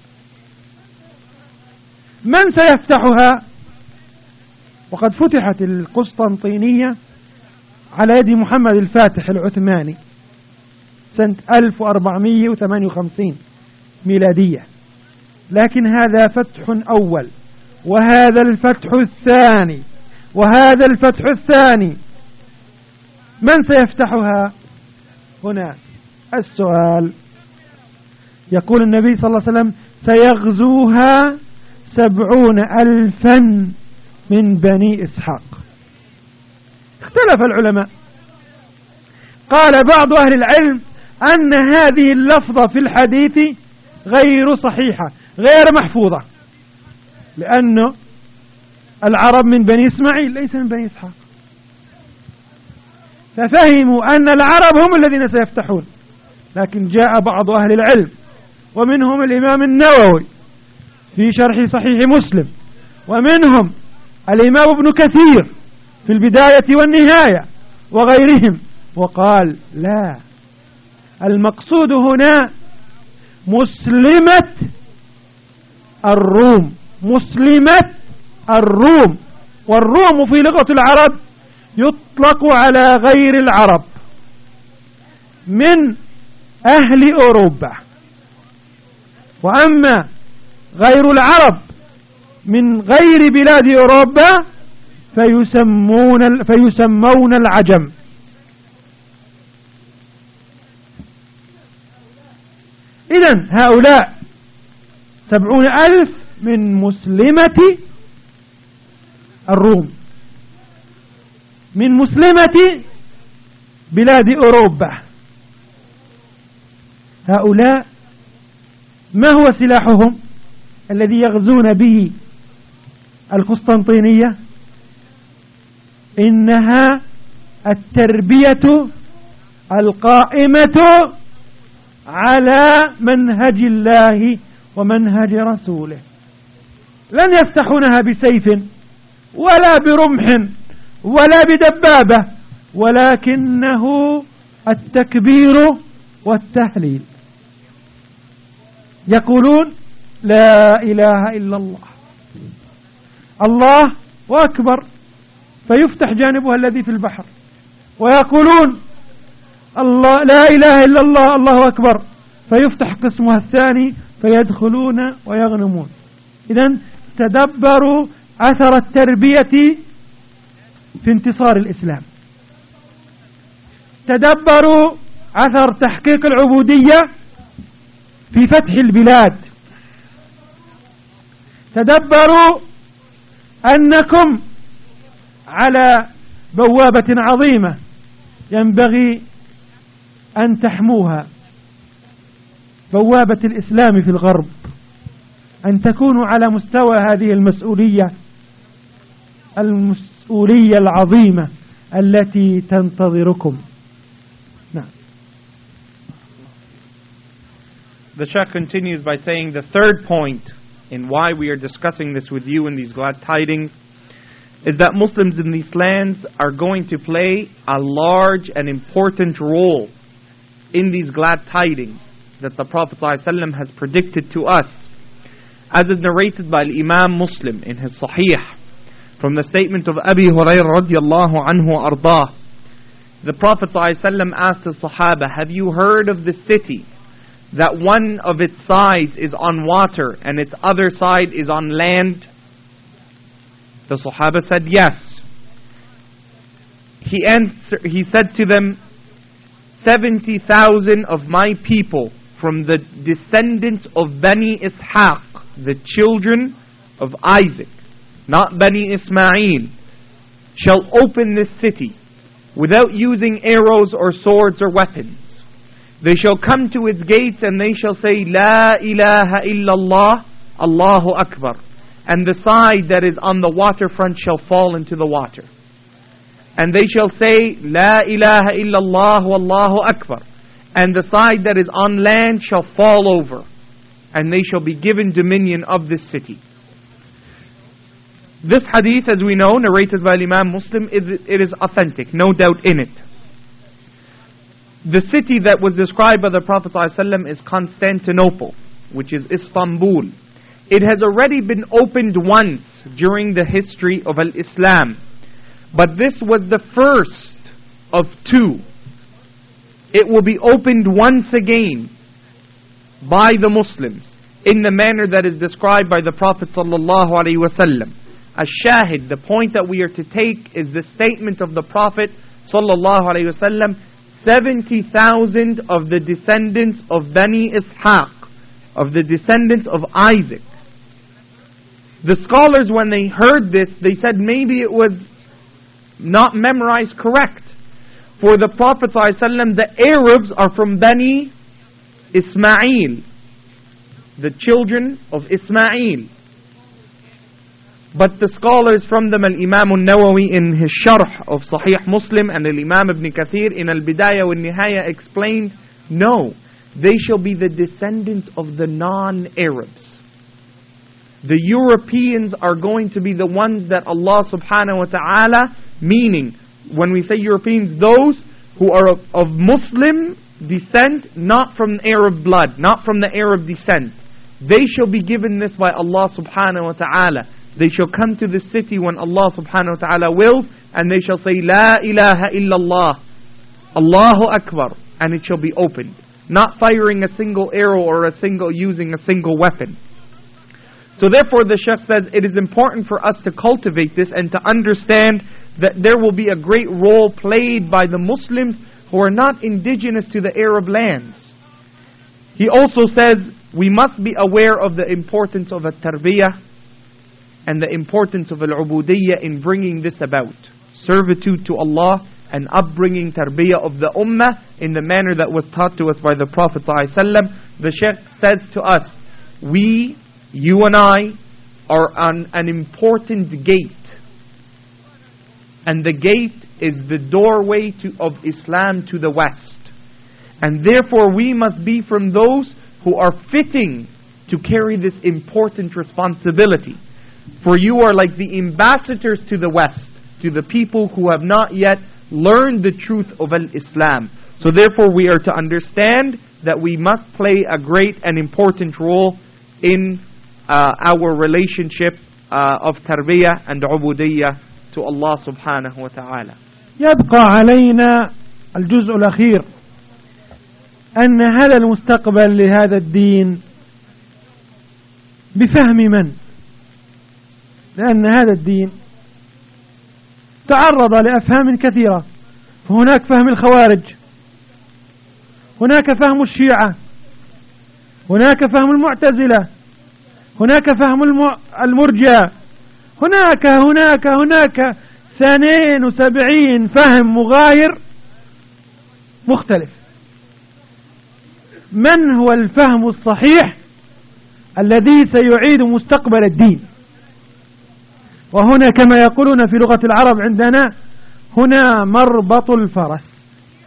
من سيفتحها؟ وقد فتحت القسطنطينية على يد محمد الفاتح العثماني سنة 1458 ميلادية، لكن هذا فتح أول، وهذا الفتح الثاني، وهذا الفتح الثاني. من سيفتحها؟ هنا السؤال. يقول النبي صلى الله عليه وسلم: سيغزوها 70,000 من بني إسحاق. اختلف العلماء، قال بعض أهل العلم أن هذه اللفظة في الحديث غير صحيحة، غير محفوظة، لأن العرب من بني إسماعيل ليس من بني إسحاق، ففهموا أن العرب هم الذين سيفتحون. لكن جاء بعض أهل العلم ومنهم الإمام النووي في شرح صحيح مسلم، ومنهم الإمام ابن كثير في البداية والنهاية وغيرهم، وقال: لا، المقصود هنا مسلمة الروم، مسلمة الروم. والروم في لغة العرب يطلق على غير العرب من أهل أوروبا، وأما غير العرب من غير بلاد أوروبا فيسمون العجم. إذن هؤلاء 70,000 من مسلمة الروم، من مسلمة بلاد أوروبا. هؤلاء ما هو سلاحهم الذي يغزون به القسطنطينية؟ إنها التربية القائمة على منهج الله ومنهج رسوله. لن يفتحونها بسيف ولا برمح ولا بدبابة، ولكنه التكبير والتهليل. يقولون لا إله إلا الله، الله وأكبر، فيفتح جانبها الذي في البحر، ويقولون الله لا إله إلا الله الله أكبر، فيفتح قسمها الثاني فيدخلون ويغنمون. إذن تدبروا أثر التربية في انتصار الإسلام، تدبروا أثر تحقيق العبودية في فتح البلاد، تدبروا أنكم على بوابة عظيمة ينبغي أن تحموها، بوابة الإسلام في الغرب، أن تكونوا على مستوى هذه المسؤولية العظيمة التي تنتظركم. نعم. The Shaykh continues by saying the third point in why we are discussing this with you in these glad tidings is that Muslims in these lands are going to play a large and important role in these glad tidings that the Prophet ﷺ has predicted to us, as is narrated by Imam Muslim in his Sahih from the statement of Abi Hurairah radiyallahu anhu ardah. The Prophet ﷺ asked the Sahaba, have you heard of the city that one of its sides is on water and its other side is on land? The Sahaba said yes. He said to them, 70,000 of my people from the descendants of Bani Ishaq, the children of Isaac, not Bani Ismail, shall open this city without using arrows or swords or weapons. They shall come to its gates and they shall say, La ilaha illallah, Allahu Akbar. And the side that is on the waterfront shall fall into the water. And they shall say, La ilaha illallah, Allahu Akbar. And the side that is on land shall fall over. And they shall be given dominion of this city. This hadith, as we know, narrated by Imam Muslim, it is authentic, no doubt in it. The city that was described by the Prophet ﷺ is Constantinople, which is Istanbul. It has already been opened once during the history of Al-Islam. But this was the first of two. It will be opened once again by the Muslims in the manner that is described by the Prophet ﷺ. Ash-Shahid, the point that we are to take is the statement of the Prophet ﷺ, 70,000 of the descendants of Bani Ishaq, of the descendants of Isaac. The scholars, when they heard this, they said maybe it was not memorized correct. For the Prophet ﷺ, the Arabs are from Bani Ismail, the children of Ismail. But the scholars from them, Al-Imam al-Nawawi in his Sharh of Sahih Muslim and Al-Imam Ibn Kathir in Al-Bidayah wal-Nihaya explained, no, they shall be the descendants of the non-Arabs. The Europeans are going to be the ones that Allah subhanahu wa ta'ala, meaning, when we say Europeans, those who are of Muslim descent, not from Arab blood, not from the Arab descent. They shall be given this by Allah subhanahu wa ta'ala. They shall come to the city when Allah subhanahu wa ta'ala wills, and they shall say, La ilaha illallah, Allahu Akbar, and it shall be opened. Not firing a single arrow or using a single weapon. So therefore the Shaykh says, it is important for us to cultivate this and to understand that there will be a great role played by the Muslims who are not indigenous to the Arab lands. He also says, we must be aware of the importance of a-tarbiyah and the importance of al-ubudiyyah in bringing this about. Servitude to Allah and upbringing tarbiyah of the ummah in the manner that was taught to us by the Prophet ﷺ. The Shaykh says to us, you and I are on an important gate. And the gate is the doorway of Islam to the West. And therefore we must be from those who are fitting to carry this important responsibility. For you are like the ambassadors to the West, to the people who have not yet learned the truth of Al-Islam, So therefore we are to understand that we must play a great and important role in our relationship of tarbiyah and ubudiyah to Allah subhanahu wa ta'ala. يبقى علينا الجزء الأخير أن هذا المستقبل لهذا الدين بفهم من؟ لأن هذا الدين تعرض لأفهام كثيرة، فهناك فهم الخوارج، هناك فهم الشيعة، هناك فهم المعتزلة، هناك فهم المرجئة، هناك 72 فهم مغاير مختلف. من هو الفهم الصحيح الذي سيعيد مستقبل الدين؟ وهنا كما يقولون في لغة العرب عندنا هنا مربط الفرس.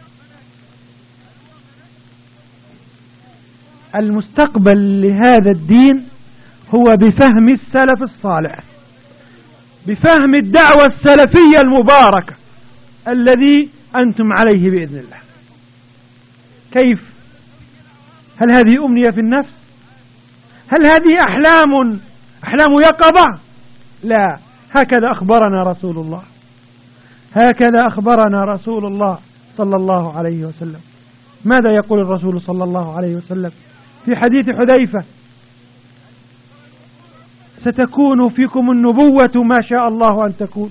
المستقبل لهذا الدين هو بفهم السلف الصالح، بفهم الدعوة السلفية المباركة الذي أنتم عليه بإذن الله. كيف؟ هل هذه أمنية في النفس؟ هل هذه أحلام يقظة؟ لا، هكذا أخبرنا رسول الله، هكذا أخبرنا رسول الله صلى الله عليه وسلم. ماذا يقول الرسول صلى الله عليه وسلم في حديث حذيفة؟ ستكون فيكم النبوة ما شاء الله أن تكون،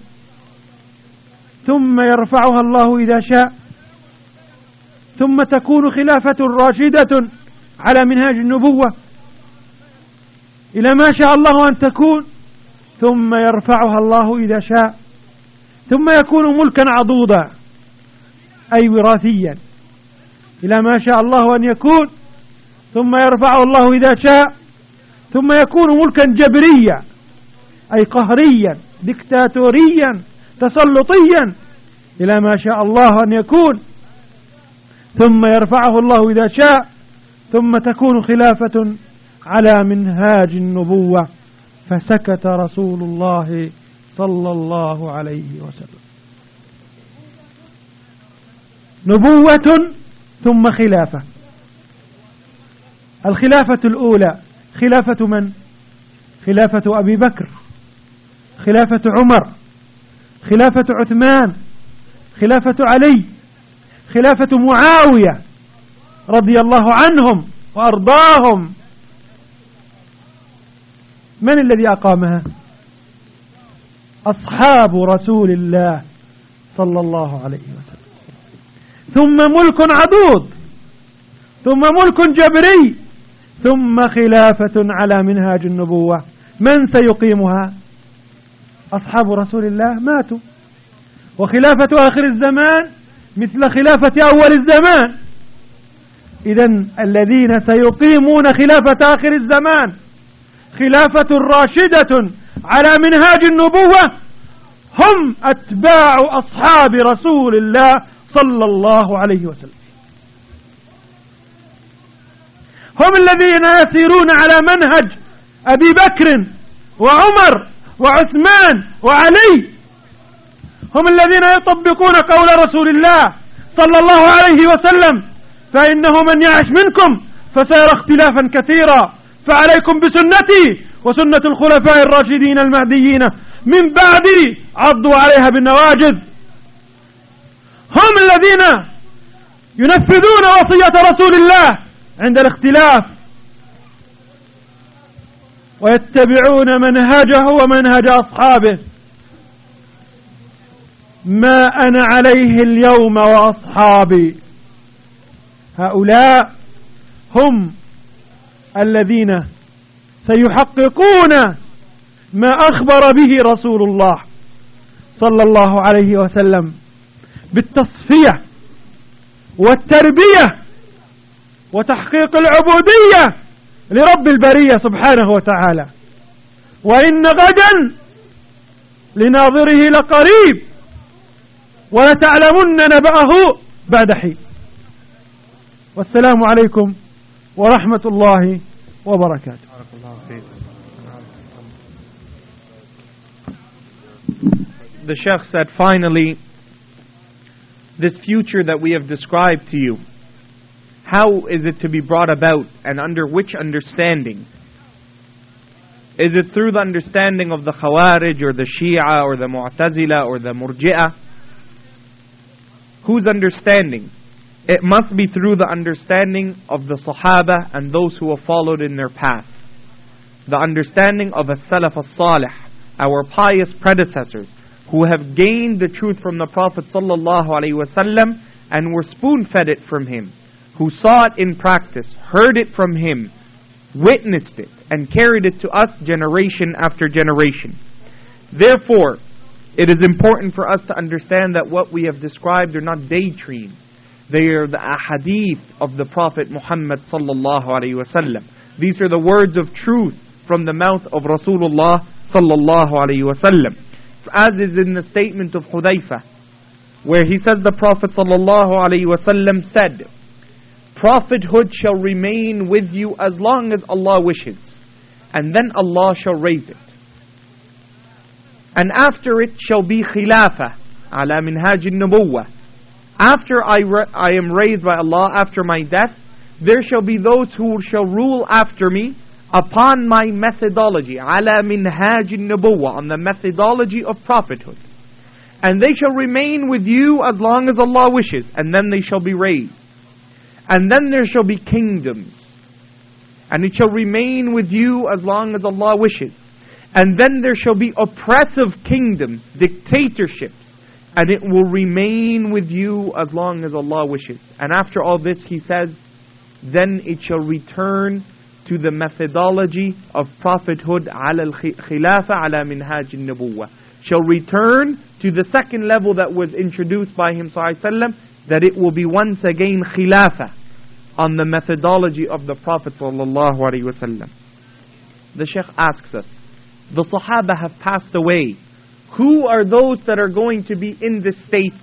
ثم يرفعها الله إذا شاء، ثم تكون خلافة راشدة على منهاج النبوة إلى ما شاء الله أن تكون، ثم يرفعها الله إذا شاء، ثم يكون ملكا عضوضا أي وراثيا إلى ما شاء الله أن يكون، ثم يرفعه الله إذا شاء، ثم يكون ملكا جبريا أي قهريا ديكتاتوريا تسلطيا إلى ما شاء الله أن يكون، ثم يرفعه الله إذا شاء، ثم تكون خلافة على منهاج النبوة. فسكت رسول الله صلى الله عليه وسلم. نبوة ثم خلافة. الخلافة الأولى خلافة من؟ خلافة أبي بكر، خلافة عمر، خلافة عثمان، خلافة علي، خلافة معاوية رضي الله عنهم وأرضاهم. من الذي أقامها؟ أصحاب رسول الله صلى الله عليه وسلم. ثم ملك عضوض، ثم ملك جبري، ثم خلافة على منهاج النبوة. من سيقيمها؟ أصحاب رسول الله ماتوا، وخلافة آخر الزمان مثل خلافة أول الزمان. إذن الذين سيقيمون خلافة آخر الزمان خلافة راشدة على منهاج النبوة هم أتباع أصحاب رسول الله صلى الله عليه وسلم، هم الذين يسيرون على منهج أبي بكر وعمر وعثمان وعلي، هم الذين يطبقون قول رسول الله صلى الله عليه وسلم: فإنه من يعش منكم فسيرى اختلافا كثيرا، فعليكم بسنتي وسنة الخلفاء الراشدين المهديين من بعدي عضوا عليها بالنواجذ. هم الذين ينفذون وصية رسول الله عند الاختلاف ويتبعون منهجه ومنهج أصحابه. ما أنا عليه اليوم وأصحابي. هؤلاء هم الذين سيحققون ما أخبر به رسول الله صلى الله عليه وسلم بالتصفية والتربية وتحقيق العبودية لرب البرية سبحانه وتعالى. وإن غدا لناظره لقريب ولتعلمن نبأه بعد حين. والسلام عليكم ورحمة الله وبركاته. The Sheikh said, finally, this future that we have described to you, how is it to be brought about and under which understanding? Is it through the understanding of the Khawarij or the Shia or the Mu'tazila or the Murji'ah? Whose understanding? It must be through the understanding of the Sahaba and those who have followed in their path. The understanding of as-Salaf as-Salih, our pious predecessors, who have gained the truth from the Prophet ﷺ and were spoon-fed it from him, who saw it in practice, heard it from him, witnessed it, and carried it to us generation after generation. Therefore, it is important for us to understand that what we have described are not daydreams. They are the ahadith of the Prophet Muhammad sallallahu alaihi wasallam. These are the words of truth from the mouth of Rasulullah sallallahu alaihi wasallam. As is in the statement of Hudayfa, where he says the Prophet sallallahu alaihi wasallam said, "Prophethood shall remain with you as long as Allah wishes, and then Allah shall raise it. And after it shall be khilafah, ala minhaj al-nubuwwah. After I am raised by Allah, after my death, there shall be those who shall rule after me upon my methodology, ala minhaj al-nubuwwah, on the methodology of prophethood. And they shall remain with you as long as Allah wishes, and then they shall be raised. And then there shall be kingdoms, and it shall remain with you as long as Allah wishes. And then there shall be oppressive kingdoms, dictatorships, and it will remain with you as long as Allah wishes. And after all this, he says, then it shall return to the methodology of prophethood, ala al-khilafa ala minhaj al-nubuwwah. Shall return to the second level that was introduced by him sallallahu alaihi wasallam, that it will be once again khilafah on the methodology of the Prophet sallallahu alaihi wasallam." The Shaykh asks us, the Sahaba have passed away. Who are those that are going to be in this state,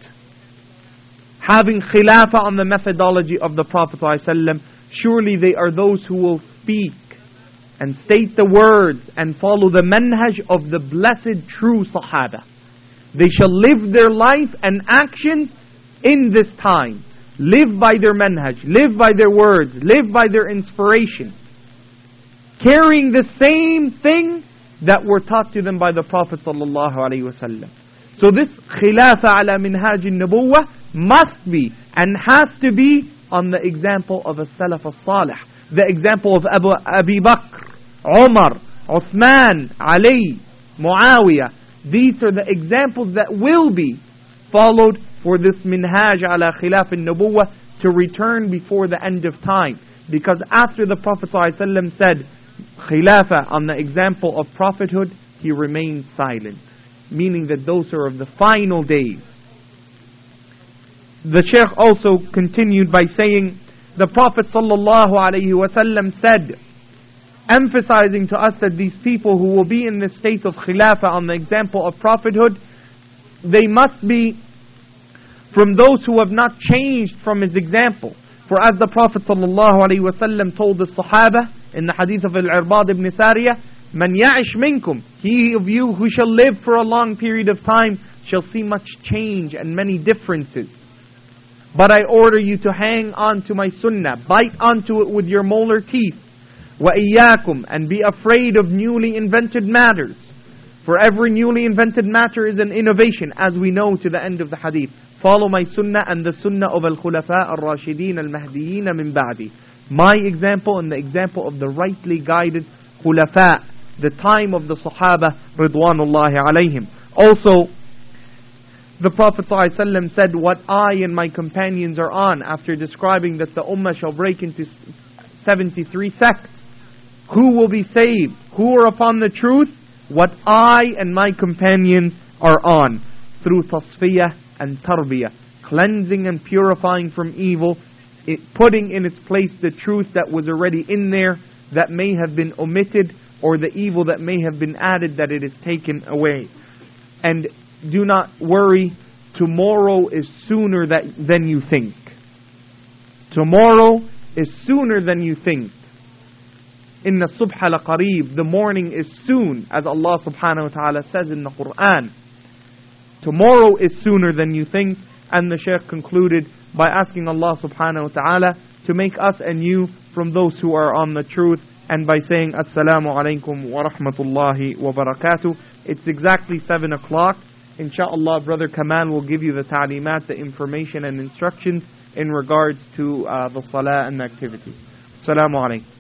having khilafah on the methodology of the Prophet ﷺ? Surely they are those who will speak and state the words and follow the manhaj of the blessed true Sahaba. They shall live their life and actions in this time. Live by their manhaj, live by their words, live by their inspiration, carrying the same thing that were taught to them by the Prophet sallallahu alaihi wasallam. So this khilafa ala minhaj al-nubuwwah must be and has to be on the example of a Salaf al-Salih, the example of Abu Bakr, Umar, Uthman, Ali, Muawiyah. These are the examples that will be followed for this minhaj ala khilaf al-nubuwwah to return before the end of time. Because after the Prophet sallallahu alaihi wasallam said khilafah on the example of prophethood, he remained silent, meaning that those are of the final days. The Shaykh also continued by saying, the Prophet sallallahu alaihi wasallam said, emphasizing to us that these people who will be in this state of khilafah on the example of prophethood, they must be from those who have not changed from his example. For as the Prophet sallallahu alaihi wasallam told the Sahaba in the hadith of Al-Irbad ibn Sariyah, "Man ya'ish minkum," he of you who shall live for a long period of time shall see much change and many differences. But I order you to hang on to my sunnah, bite onto it with your molar teeth. وَإِيَّاكُمْ, and be afraid of newly invented matters. For every newly invented matter is an innovation, as we know to the end of the hadith. Follow my sunnah and the sunnah of al-khulafa al-rashideen al-mahdiyeen min ba'di. My example and the example of the rightly guided khulafa, the time of the Sahaba ridwanullahi alayhim. Also, the Prophet ﷺ said, what I and my companions are on, after describing that the ummah shall break into 73 sects. Who will be saved? Who are upon the truth? What I and my companions are on, through tasfiyah and tarbiyah, cleansing and purifying from evil, putting in its place the truth that was already in there, that may have been omitted, or the evil that may have been added, that it is taken away. And do not worry, tomorrow is sooner than you think. Tomorrow is sooner than you think. Inna subha laqareeb, the morning is soon, as Allah subhanahu wa ta'ala says in the Quran. Tomorrow is sooner than you think. And the Shaykh concluded by asking Allah subhanahu wa ta'ala to make us and you from those who are on the truth, and by saying Assalamu alaikum wa rahmatullahi wa barakatuh. It's exactly 7 o'clock. Insha'Allah, Brother Kamal will give you the ta'limat, the information and instructions in regards to the salah and the activities. Assalamu alaikum.